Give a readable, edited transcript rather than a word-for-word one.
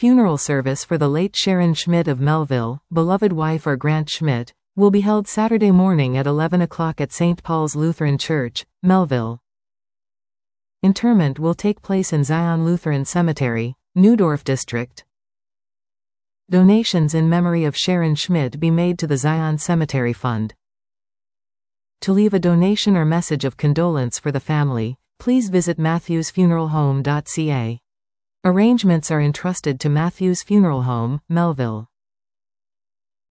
funeral service for the late Sharon Schmidt of Melville, beloved wife of Grant Schmidt, will be held Saturday morning at 11 o'clock at St. Paul's Lutheran Church, Melville. Interment will take place in Zion Lutheran Cemetery, Neudorf District. Donations in memory of Sharon Schmidt be made to the Zion Cemetery Fund. To leave a donation or message of condolence for the family, please visit matthewsfuneralhome.ca. Arrangements are entrusted to Matthews Funeral Home, Melville.